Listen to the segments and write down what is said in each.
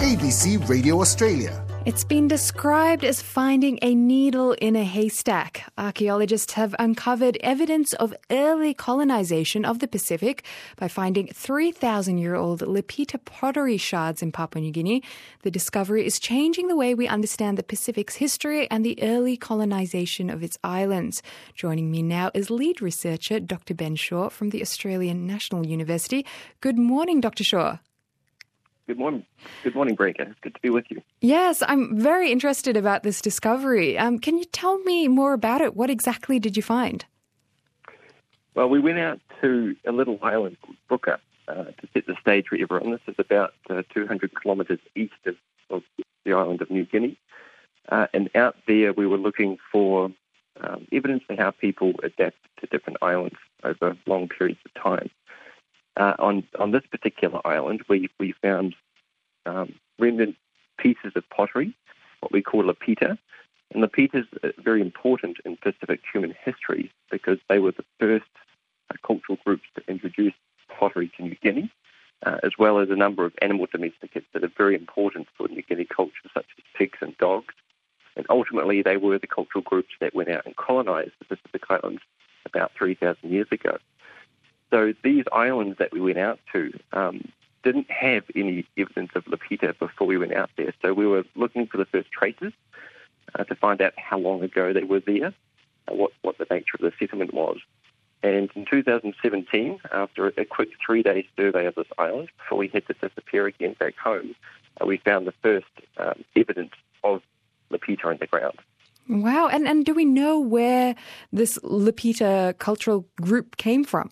ABC Radio Australia. It's been described as finding a needle in a haystack. Archaeologists have uncovered evidence of early colonization of the Pacific by finding 3,000-year-old Lapita pottery shards in Papua New Guinea. The discovery is changing the way we understand the Pacific's history and the early colonization of its islands. Joining me now is lead researcher Dr. Ben Shaw from the Australian National University. Good morning, Dr. Shaw. Good morning. Good morning, Breaker. It's good to be with you. Yes, I'm very interested about this discovery. Can you tell me more about it? What exactly did you find? Well, we went out to a little island called Buka to set the stage for everyone. This is about 200 kilometres east of the island of New Guinea. And out there we were looking for evidence of how people adapt to different islands over long periods of time. On this particular island, we found remnant pieces of pottery, what we call lapita. And lapitas are very important in Pacific human history because they were the first cultural groups to introduce pottery to New Guinea, as well as a number of animal domesticates that are very important for New Guinea culture, such as pigs and dogs. And ultimately, they were the cultural groups that went out and colonized the Pacific Islands about 3,000 years ago. So these islands that we went out to didn't have any evidence of lapita before we went out there. So we were looking for the first traces to find out how long ago they were there, what the nature of the settlement was. And in 2017, after a quick 3-day survey of this island, before we had to disappear again back home, we found the first evidence of lapita on the ground. Wow. And do we know where this lapita cultural group came from?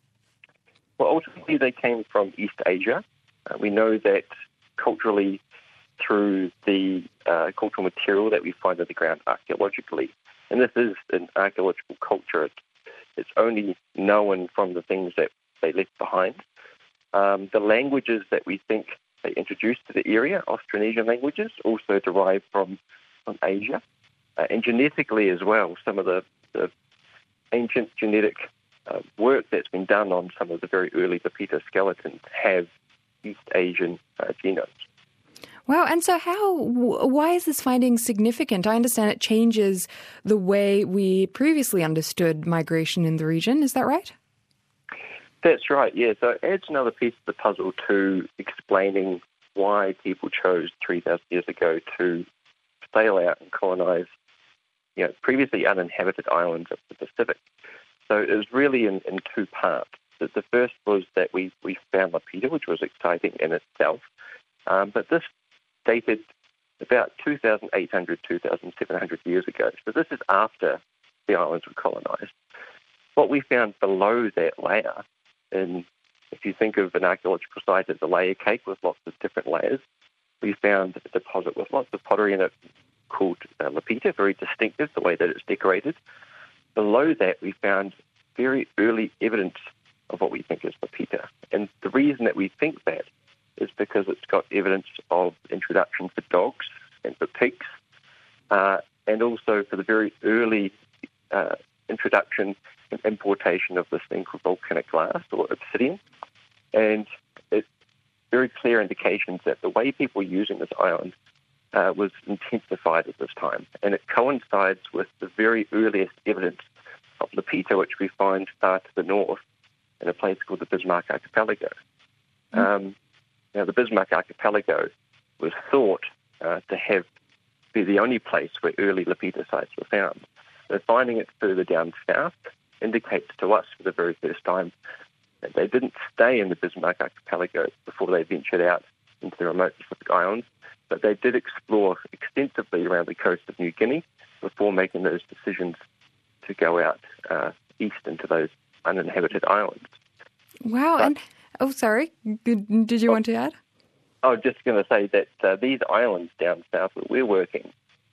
Well, ultimately, they came from East Asia. We know that culturally through the cultural material that we find on the ground archaeologically. And this is an archaeological culture. It's only known from the things that they left behind. The languages that we think they introduced to the area, Austronesian languages, also derive from Asia. And genetically as well, some of the ancient genetic work that's been done on some of the very early lapita skeletons have East Asian genomes. Wow, and so why is this finding significant? I understand it changes the way we previously understood migration in the region, is that right? That's right, yeah. So it adds another piece of the puzzle to explaining why people chose 3,000 years ago to sail out and colonize, previously uninhabited islands of the Pacific. So it was really in two parts. The first was that we found lapita, which was exciting in itself, but this dated about 2,800, 2,700 years ago. So this is after the islands were colonized. What we found below that layer, and if you think of an archaeological site as a layer cake with lots of different layers, we found a deposit with lots of pottery in it called lapita, very distinctive, the way that it's decorated. Below that, we found very early evidence of what we think is lapita. And the reason that we think that is because it's got evidence of introduction for dogs and for pigs, and also for the very early introduction and importation of this thing called volcanic glass or obsidian. And it's very clear indications that the way people were using this island was intensified at this time. And it coincides with the very earliest evidence of lapita, which we find far to the north in a place called the Bismarck Archipelago. Now, the Bismarck Archipelago was thought to be the only place where early lapita sites were found. So finding it further down south indicates to us for the very first time that they didn't stay in the Bismarck Archipelago before they ventured out into the remote Pacific Islands, but they did explore extensively around the coast of New Guinea before making those decisions to go out east into those uninhabited islands. Wow. Sorry. Did you want to add? I was just going to say that these islands down south where we're working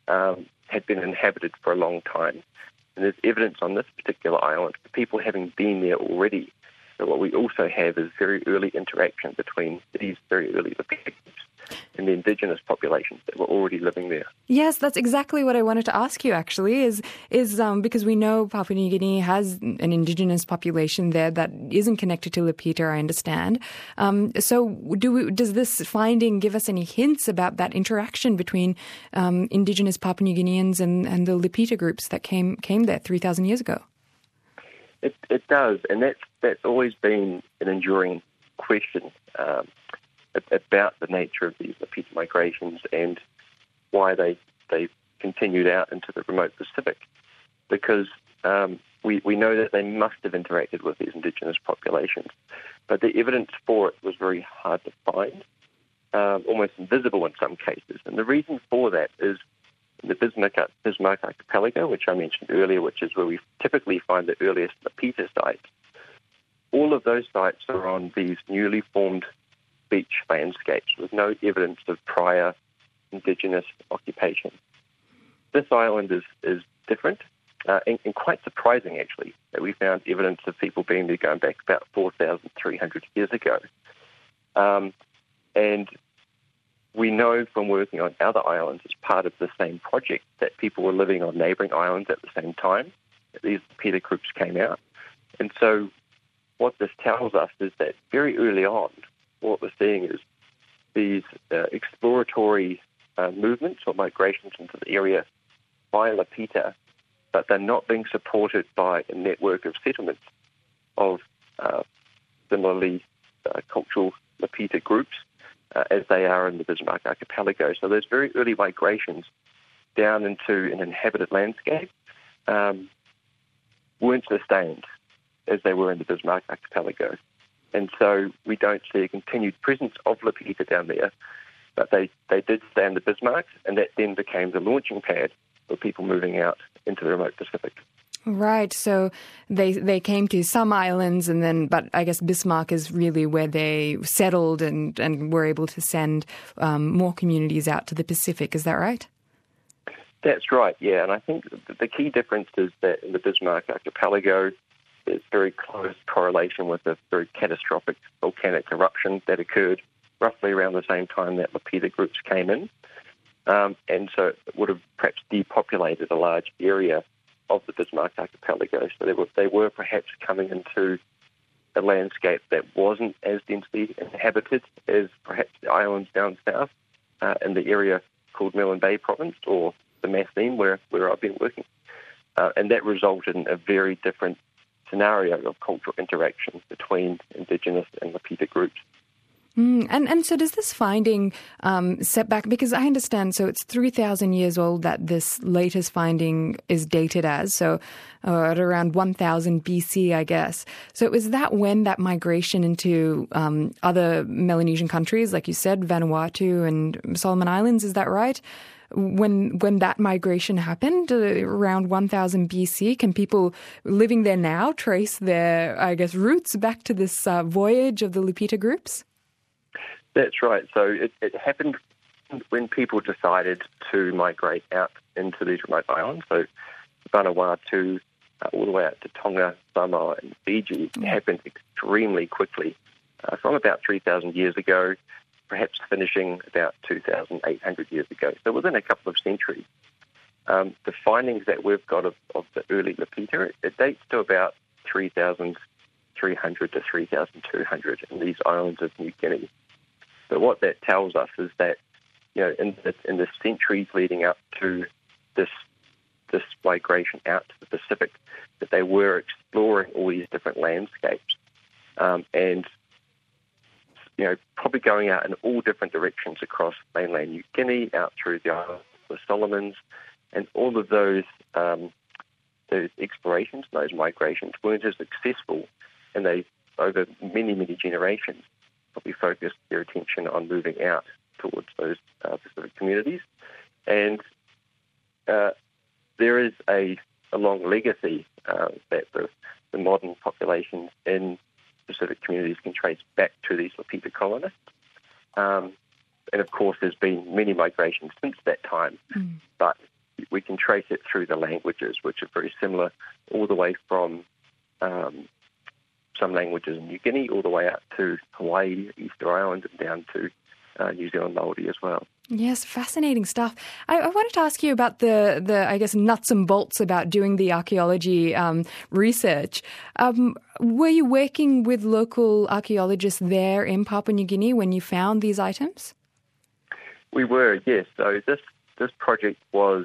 had been inhabited for a long time. And there's evidence on this particular island for people having been there already. So what we also have is very early interaction between these very early lapita groups in the indigenous populations that were already living there. Yes, that's exactly what I wanted to ask you, actually, is because we know Papua New Guinea has an indigenous population there that isn't connected to Lapita, I understand. So does this finding give us any hints about that interaction between indigenous Papua New Guineans and the Lapita groups that came there 3,000 years ago? It does, and that's always been an enduring question about the nature of these Lapita migrations and why they continued out into the remote Pacific, because we know that they must have interacted with these indigenous populations, but the evidence for it was very hard to find, almost invisible in some cases. And the reason for that is the Bismarck Archipelago, which I mentioned earlier, which is where we typically find the earliest Lapita sites. All of those sites are on these newly formed beach landscapes with no evidence of prior indigenous occupation. This island is different and quite surprising, actually, that we found evidence of people being there going back about 4,300 years ago. And we know from working on other islands as part of the same project that people were living on neighbouring islands at the same time that these Lapita groups came out. And so what this tells us is that very early on, what we're seeing is these exploratory movements or migrations into the area by Lapita, but they're not being supported by a network of settlements of similarly cultural Lapita groups as they are in the Bismarck Archipelago. So those very early migrations down into an inhabited landscape weren't sustained as they were in the Bismarck Archipelago. And so we don't see a continued presence of Lapita down there, but they did stay in the Bismarck, and that then became the launching pad for people moving out into the remote Pacific. Right, so they came to some islands, but I guess Bismarck is really where they settled and were able to send more communities out to the Pacific. Is that right? That's right, yeah. And I think the key difference is that in the Bismarck Archipelago, there's very close correlation with a very catastrophic volcanic eruption that occurred roughly around the same time that Lapita groups came in. And so it would have perhaps depopulated a large area of the Bismarck Archipelago. So they were perhaps coming into a landscape that wasn't as densely inhabited as perhaps the islands down south in the area called Milne Bay Province or the Massine where I've been working. And that resulted in a very different scenario of cultural interaction between Indigenous and Lapita groups. And so does this finding set back, because I understand, so it's 3,000 years old that this latest finding is dated as, so at around 1,000 BC, I guess. So is that when that migration into other Melanesian countries, like you said, Vanuatu and Solomon Islands, is that right? When that migration happened around 1000 BC, can people living there now trace their, I guess, roots back to this voyage of the Lapita groups? That's right. So it happened when people decided to migrate out into these remote islands. So Vanuatu, all the way out to Tonga, Samoa and Fiji, happened extremely quickly from about 3,000 years ago, perhaps finishing about 2,800 years ago. So within a couple of centuries. The findings that we've got of the early Lapita, it dates to about 3,300 to 3,200 in these islands of New Guinea. But what that tells us is that, you know, in the centuries leading up to this migration out to the Pacific, that they were exploring all these different landscapes, and you know, probably going out in all different directions across mainland New Guinea, out through the Islands of the Solomons, and all of those explorations, those migrations weren't as successful, and they, over many, many generations, probably focused their attention on moving out towards those Pacific communities. And there is a long legacy that the modern populations in Pacific communities can trace back to these Lapita colonists. And of course, there's been many migrations since that time, but we can trace it through the languages, which are very similar, all the way from some languages in New Guinea, all the way out to Hawaii, Easter Island, and down to New Zealand Māori as well. Yes, fascinating stuff. I wanted to ask you about the I guess, nuts and bolts about doing the archaeology research. Were you working with local archaeologists there in Papua New Guinea when you found these items? We were, yes. So this project was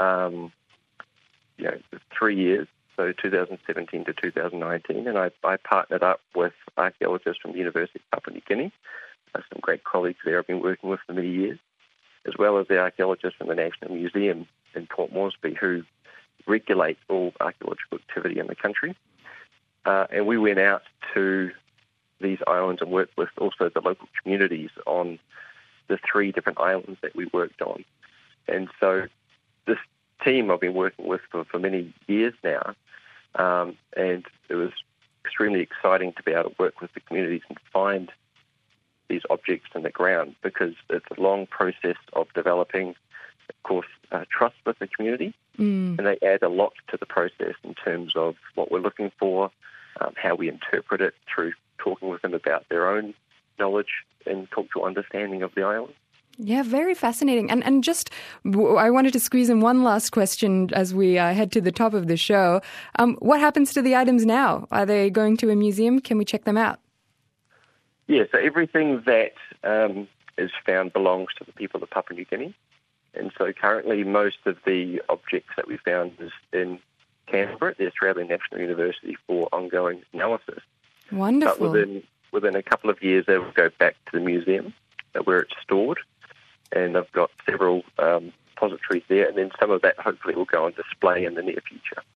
3 years, so 2017 to 2019, and I partnered up with archaeologists from the University of Papua New Guinea, some great colleagues there I've been working with for many years, as well as the archaeologists from the National Museum in Port Moresby, who regulate all archaeological activity in the country. And we went out to these islands and worked with also the local communities on the 3 different islands that we worked on. And so this team I've been working with for many years now, and it was extremely exciting to be able to work with the communities and find these objects in the ground, because it's a long process of developing, of course, trust with the community, and they add a lot to the process in terms of what we're looking for, how we interpret it through talking with them about their own knowledge and cultural understanding of the island. Yeah, very fascinating. And just, I wanted to squeeze in one last question as we head to the top of the show. What happens to the items now? Are they going to a museum? Can we check them out? Yeah, so everything that is found belongs to the people of Papua New Guinea. And so currently most of the objects that we found is in Canberra, the Australian National University, for ongoing analysis. Wonderful. But within a couple of years, they will go back to the museum where it's stored. And I've got several repositories there, and then some of that hopefully will go on display in the near future.